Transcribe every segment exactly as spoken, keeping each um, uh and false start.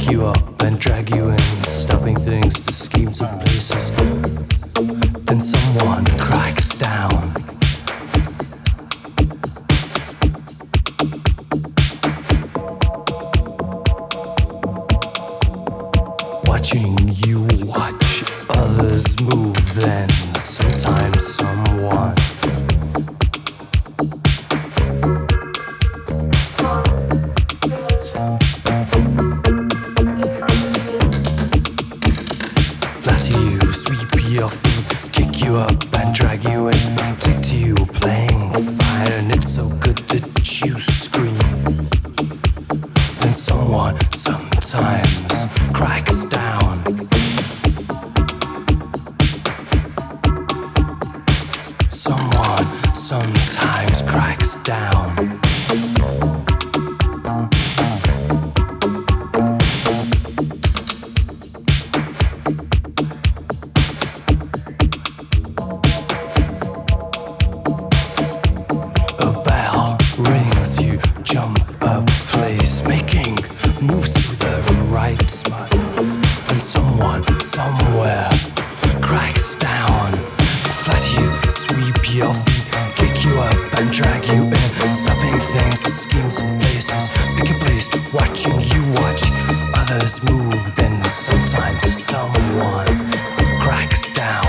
you up and drag you in, stopping things to schemes and places. Then someone cracks down. Watching you watch others move, then sometimes someone flatter you, sweep your feet, kick you up and drag you in, take to you playing fire, and it's so good that you scream. Then someone sometimes cracks down. Someone sometimes cracks down. A bell rings, you jump a place, making moves to the right spot, and someone somewhere cracks down. Flat you, sweep your feet, kick you up and drag you in, stopping things, schemes and places. Pick a place, watching you watch others move, then sometimes someone cracks down.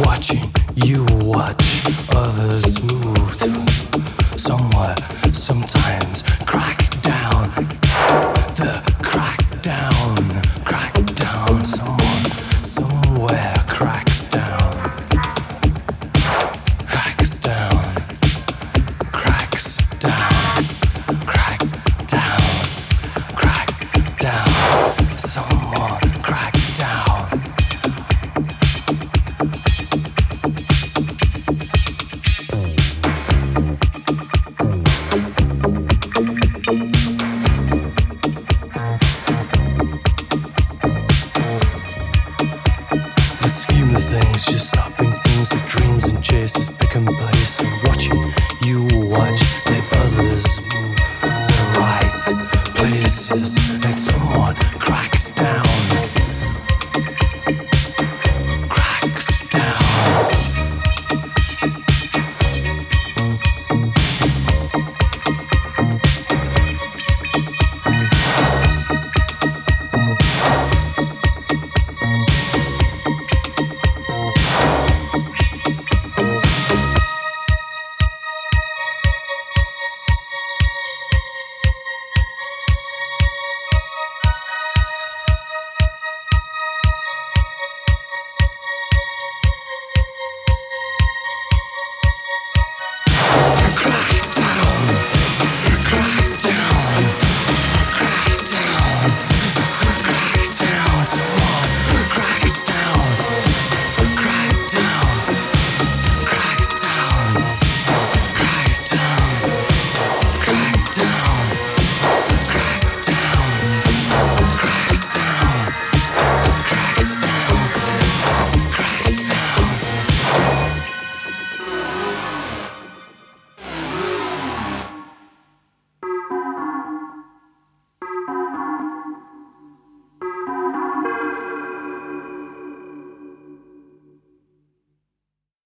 Watching you watch others move to somewhere, sometimes crack down. The crack down, crack down. Someone, somewhere cracks down. Cracks down, cracks down, crack down, crack down. Someone crack down. The scheme of things, just stopping things, the dreams and chases picking place and watching you watch the others move the right places. Let someone